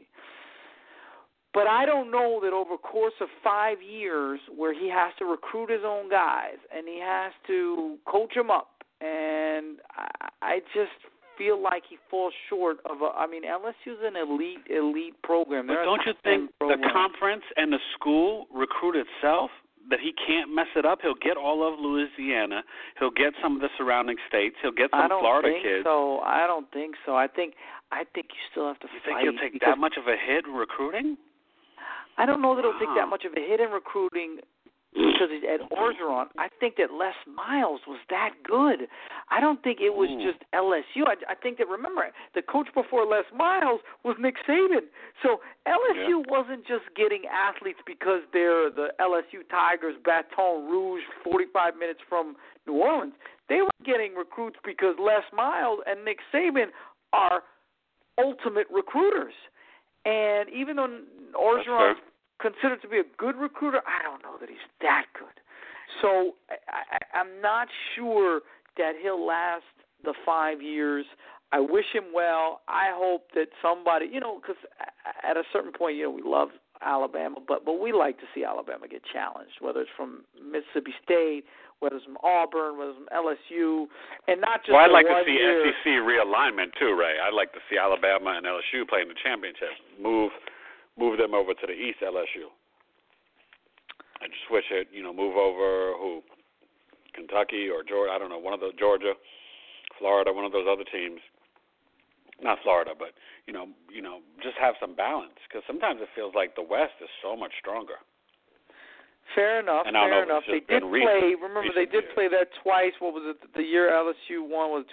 C: But I don't know that over the course of 5 years where he has to recruit his own guys and he has to coach them up, and I just feel like he falls short of LSU's an elite program.
D: But don't you think the conference and the school recruit itself, that he can't mess it up? He'll get all of Louisiana. He'll get some of the surrounding states. He'll get some Florida kids.
C: I don't think so. I think you still have to fight.
D: You think he'll take that much of a hit in recruiting?
C: I don't know that he'll take that much of a hit in recruiting because he's Ed Orgeron. I think that Les Miles was that good. I don't think it was just LSU. I think that, remember, the coach before Les Miles was Nick Saban. So LSU wasn't just getting athletes because they're the LSU Tigers, Baton Rouge, 45 minutes from New Orleans. They were getting recruits because Les Miles and Nick Saban are ultimate recruiters. And even though Orgeron is considered to be a good recruiter, I don't know that he's that good. So I'm not sure that he'll last the 5 years. I wish him well. I hope that somebody, because at a certain point, we love Alabama, but we like to see Alabama get challenged, whether it's from Mississippi State, whether it's from Auburn, whether it's from LSU, and not just.
D: Well, I'd like to see SEC realignment too, Ray. I'd like to see Alabama and LSU playing the championship. Move them over to the East, LSU. I just wish it, move over Kentucky or Georgia. I don't know, one of those, Georgia, Florida, one of those other teams. Not Florida, but just have some balance, because sometimes it feels like the West is so much stronger.
C: Fair enough. They did play. Remember, they did play that twice. What was it? The year LSU won was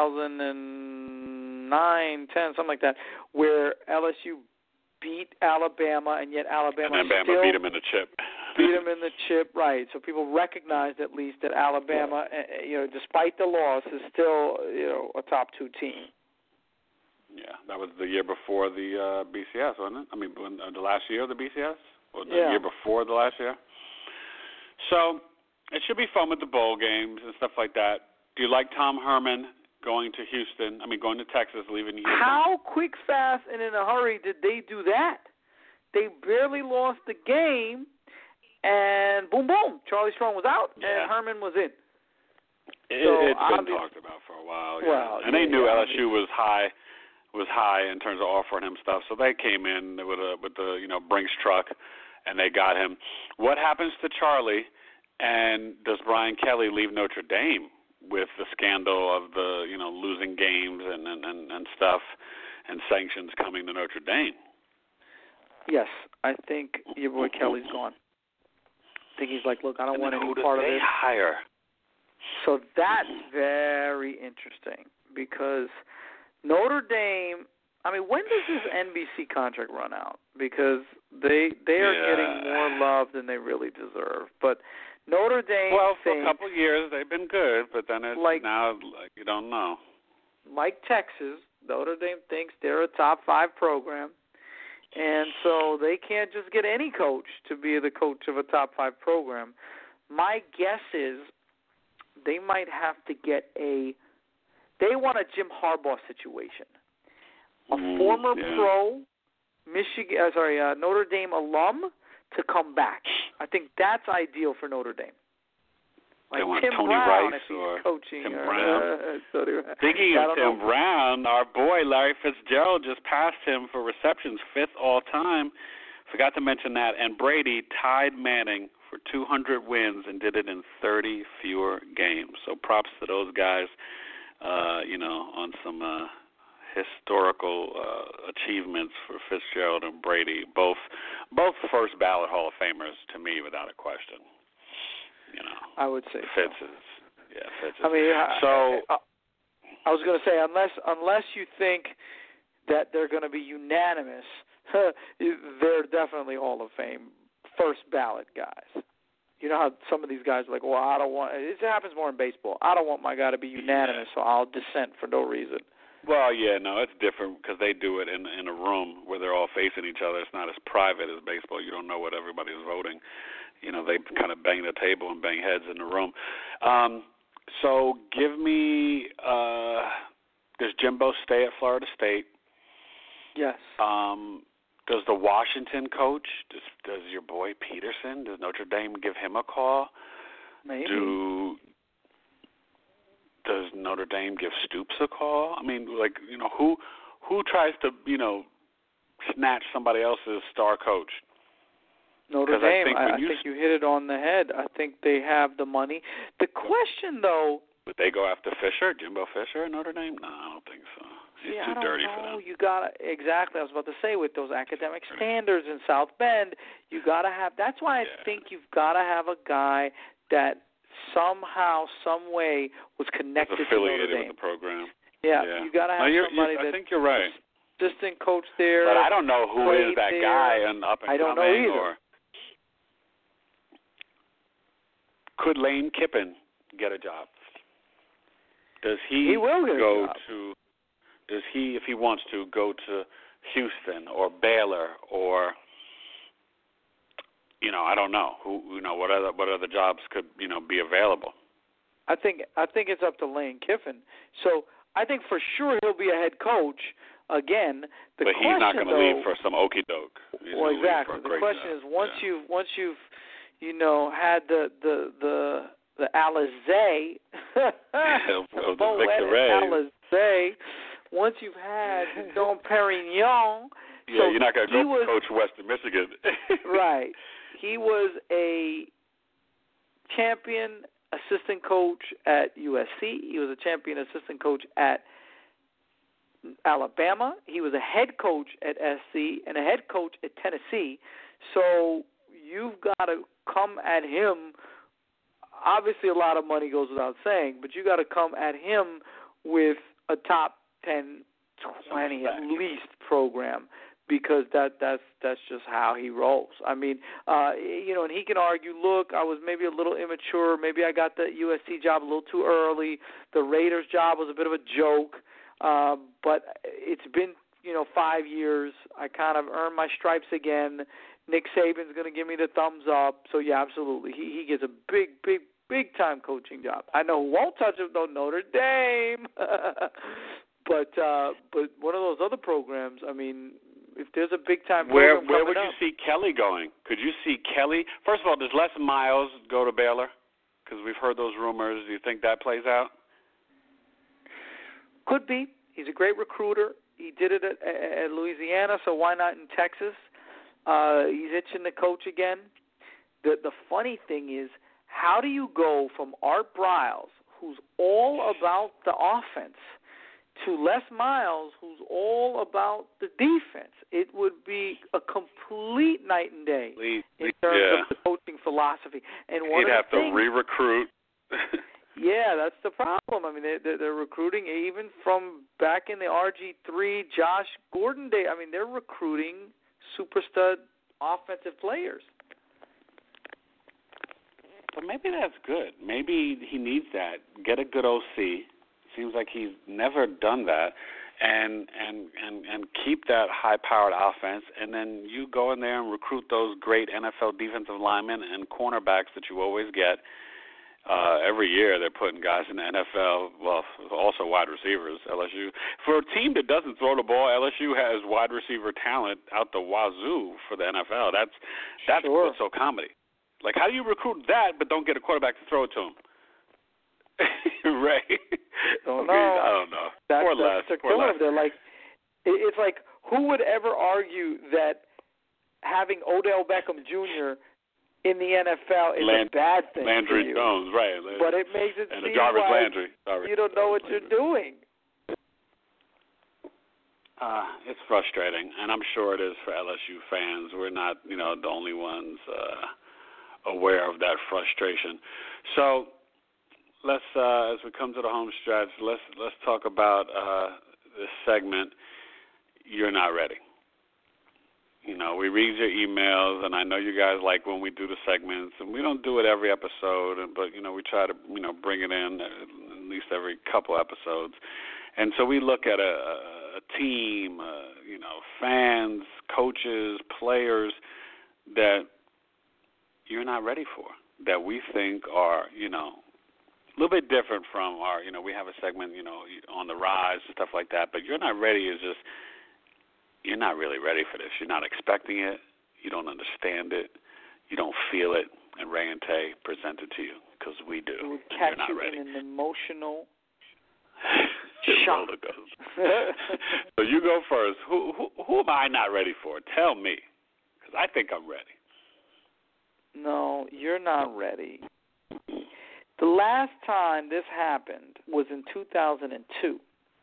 C: 2009, 10, something like that, where LSU beat Alabama, and yet Alabama
D: and then Bama beat them in the chip.
C: Right. So people recognized at least that Alabama, despite the loss, is still a top 2 team.
D: Yeah, that was the year before the BCS, wasn't it? I mean, the last year of the BCS, or the year before the last year. So it should be fun with the bowl games and stuff like that. Do you like Tom Herman going to Texas, leaving Houston?
C: How quick, fast, and in a hurry did they do that? They barely lost the game, and boom, boom, Charlie Strong was out, and Herman was in.
D: It's been talked about for a while, and they knew LSU was high in terms of offering him stuff, so they came in with the Brinks truck, and they got him. What happens to Charlie, and does Brian Kelly leave Notre Dame with the scandal of the losing games and stuff, and sanctions coming to Notre Dame?
C: Yes, I think your boy Kelly's gone. I think he's like, look, I don't want any part of this.
D: Hire?
C: So that's very interesting, because Notre Dame, when does this NBC contract run out? Because they are getting more love than they really deserve. But Notre Dame
D: for a couple of years they've been good, but then it's now you don't know.
C: Like Texas, Notre Dame thinks they're a top 5 program, and so they can't just get any coach to be the coach of a top 5 program. My guess is they might have to get they want a Jim Harbaugh situation. A former pro Notre Dame alum to come back. I think that's ideal for Notre Dame. Like
D: they want
C: Tim
D: Tony
C: Brown,
D: Rice
C: if he's
D: or
C: coaching,
D: Tim Brown.
C: Tony,
D: Speaking
C: I
D: of
C: don't
D: Tim
C: know.
D: Brown, our boy Larry Fitzgerald just passed him for receptions, 5th all time. Forgot to mention that. And Brady tied Manning for 200 wins and did it in 30 fewer games. So props to those guys, on some historical achievements for Fitzgerald and Brady. Both first ballot Hall of Famers to me, without a question.
C: I would say
D: Fitz
C: so.
D: Fitz is.
C: I mean,
D: so
C: I was going to say, unless you think that they're going to be unanimous, they're definitely Hall of Fame first ballot guys. You know how some of these guys are like, well, I don't want. It happens more in baseball. I don't want my guy to be unanimous, so I'll dissent for no reason.
D: Well, yeah, no, it's different because they do it in a room where they're all facing each other. It's not as private as baseball. You don't know what everybody's voting. They kind of bang the table and bang heads in the room. So give me, does Jimbo stay at Florida State?
C: Yes.
D: Does the Washington coach, does your boy Peterson, does Notre Dame give him a call?
C: Maybe.
D: Does Notre Dame give Stoops a call? I mean, who tries to, snatch somebody else's star coach?
C: Notre Dame. I think you hit it on the head. I think they have the money. The question, though.
D: Would they go after Fisher, Jimbo Fisher, at Notre Dame? No, I don't think so. He's too dirty for them.
C: You got exactly. I was about to say, with those academic standards in South Bend, you got to have. That's why I think you've got to have a guy that somehow, some way was connected to Notre Dame.
D: With the program.
C: Yeah. You got to have somebody
D: I think you're right.
C: Assistant coach there.
D: But I don't know who is that
C: there.
D: guy and up and
C: I don't know either.
D: Could Lane Kiffin get a job? Does
C: he will get
D: go
C: a job.
D: Does he, if he wants to, go to Houston or Baylor or I don't know what other jobs could be available.
C: I think it's up to Lane Kiffin. So I think for sure he'll be a head coach again.
D: But he's not going to leave for some okie doke.
C: Well, exactly. The question is once you've had the Alizé, Alizé. Once you've had Dom Perignon,
D: yeah, you're not going to go coach Western Michigan,
C: right? He was a champion assistant coach at USC. He was a champion assistant coach at Alabama. He was a head coach at SC and a head coach at Tennessee. So you've got to come at him. Obviously, a lot of money goes without saying, but you got to come at him with a top 10, 20 at least program, because that's just how he rolls. I mean, and he can argue, look, I was maybe a little immature. Maybe I got the USC job a little too early. The Raiders job was a bit of a joke, but it's been 5 years. I kind of earned my stripes again. Nick Saban's going to give me the thumbs up. So, yeah, absolutely. He gets a big time coaching job. I know who won't touch him, though, Notre Dame. but one of those other programs, I mean, if there's a big-time program
D: where would you see Kelly going? Could you see Kelly? First of all, does Les Miles go to Baylor? Because we've heard those rumors. Do you think that plays out?
C: Could be. He's a great recruiter. He did it at Louisiana, so why not in Texas? He's itching to coach again. The funny thing is, how do you go from Art Briles, who's all about the offense, to Les Miles, who's all about the defense? It would be a complete night and day in terms of the coaching philosophy. And
D: he'd have to re-recruit.
C: Yeah, that's the problem. I mean, they're recruiting even from back in the RG3, Josh Gordon day. I mean, they're recruiting super stud offensive players.
D: But maybe that's good. Maybe he needs that. Get a good OC. Seems like he's never done that, and keep that high-powered offense, and then you go in there and recruit those great NFL defensive linemen and cornerbacks that you always get. Every year they're putting guys in the NFL, well, also wide receivers, LSU. For a team that doesn't throw the ball, LSU has wide receiver talent out the wazoo for the NFL. That's what's so comedy. Like, how do you recruit that but don't get a quarterback to throw it to him? Ray.
C: Don't
D: Okay,
C: know.
D: I don't know.
C: That's
D: Les.
C: the killer. They're like, it's like, who would ever argue that having Odell Beckham Jr. in the NFL is a bad thing for you?
D: Landry Jones, right.
C: But it makes it
D: and
C: seem
D: Jarvis
C: like
D: Landry.
C: you don't know what you're doing.
D: It's frustrating, and I'm sure it is for LSU fans. We're not, the only ones aware of that frustration. So let's, as we come to the home stretch, let's talk about this segment. You're not ready. We read your emails, and I know you guys like when we do the segments, and we don't do it every episode, but we try to bring it in at least every couple episodes. And so we look at a team, fans, coaches, players that you're not ready for, that we think are, a little bit different from our, we have a segment, on the rise and stuff like that, but you're not ready is just, you're not really ready for this. You're not expecting it. You don't understand it. You don't feel it. And Ray and Tay present it to you because we do.
C: It would catch
D: you're not
C: you
D: ready.
C: in an emotional
D: shock. So you go first. Who am I not ready for? Tell me, because I think I'm ready.
C: No, you're not ready. The last time this happened was in 2002.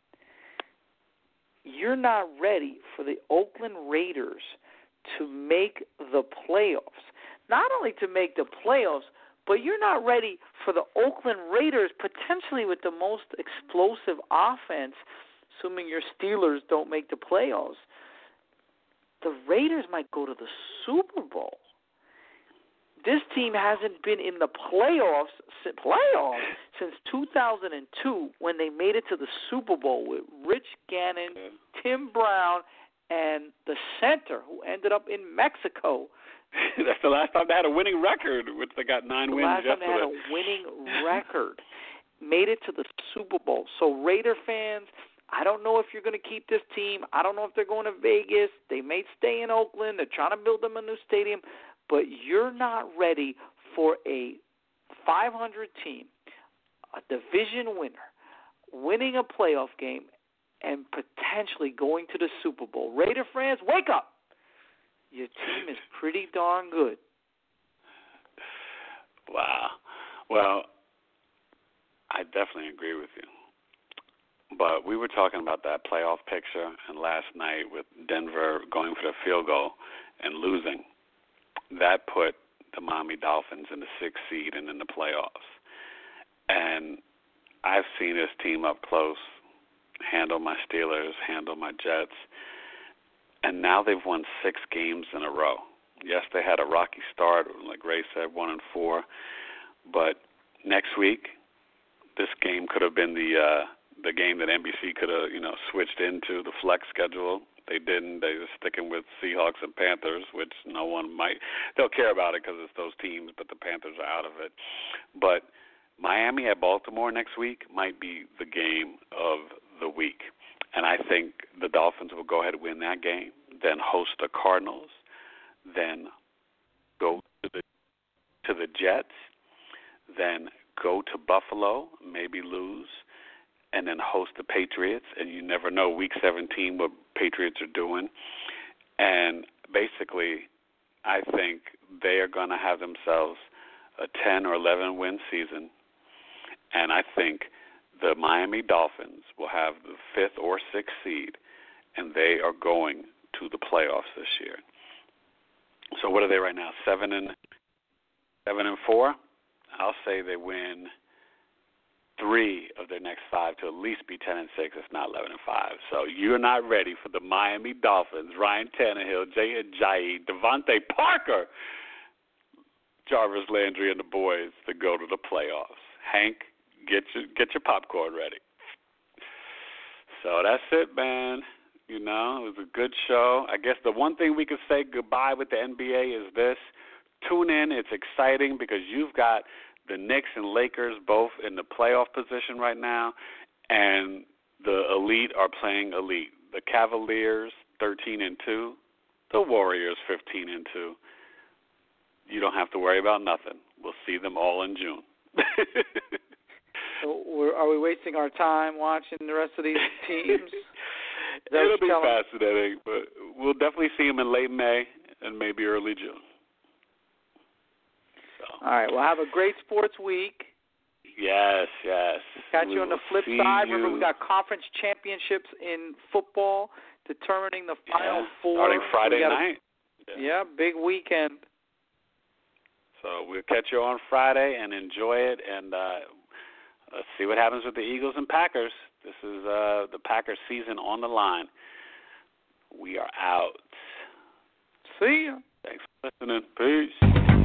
C: You're not ready for the Oakland Raiders to make the playoffs. Not only to make the playoffs, but you're not ready for the Oakland Raiders, potentially with the most explosive offense, assuming your Steelers don't make the playoffs. The Raiders might go to the Super Bowl. This team hasn't been in the playoffs since 2002 when they made it to the Super Bowl with Rich Gannon, Tim Brown, and the center who ended up in Mexico.
D: That's the last time they had a winning record, which they got 9 wins yesterday.
C: The last time they had a winning record. Made it to the Super Bowl. So Raider fans, I don't know if you're going to keep this team. I don't know if they're going to Vegas. They may stay in Oakland. They're trying to build them a new stadium. But you're not ready for a 500 team, a division winner, winning a playoff game, and potentially going to the Super Bowl. Raider fans, wake up. Your team is pretty darn good.
D: Wow. Well, I definitely agree with you. But we were talking about that playoff picture, and last night with Denver going for the field goal and losing, that put the Miami Dolphins in the 6th seed and in the playoffs. And I've seen this team up close handle my Steelers, handle my Jets, and now they've won 6 games in a row. Yes, they had a rocky start, like Ray said, 1-4. But next week, this game could have been the game that NBC could have, switched into the flex schedule. They didn't. They were sticking with Seahawks and Panthers, which no one might. They'll care about it because it's those teams, but the Panthers are out of it. But Miami at Baltimore next week might be the game of the week. And I think the Dolphins will go ahead and win that game, then host the Cardinals, then go to the Jets, then go to Buffalo, maybe lose, and then host the Patriots. And you never know, Week 17, what Patriots are doing. And basically, I think they are going to have themselves a 10 or 11 win season. And I think the Miami Dolphins will have the 5th or 6th seed, and they are going to the playoffs this year. So what are they right now? 7-4? I'll say they win 3 of their next 5 to at least be 10-6, if not 11-5. So you're not ready for the Miami Dolphins, Ryan Tannehill, Jay Ajayi, Devontae Parker, Jarvis Landry, and the boys to go to the playoffs. Hank, get your popcorn ready. So that's it, man. It was a good show. I guess the one thing we can say goodbye with the NBA is this. Tune in. It's exciting because you've got the Knicks and Lakers both in the playoff position right now, and the elite are playing elite. The Cavaliers, 13-2. The Warriors, 15-2. You don't have to worry about nothing. We'll see them all in June.
C: So are we wasting our time watching the rest of these teams?
D: It'll be fascinating, but we'll definitely see them in late May and maybe early June. So.
C: All right. Well, have a great sports week.
D: Yes.
C: Catch you on the flip side. Remember, we got conference championships in football determining the Final Four.
D: Starting Friday night.
C: Yeah, big weekend.
D: So we'll catch you on Friday and enjoy it, and let's see what happens with the Eagles and Packers. This is the Packers season on the line. We are out.
C: See ya.
D: Thanks for listening. Peace.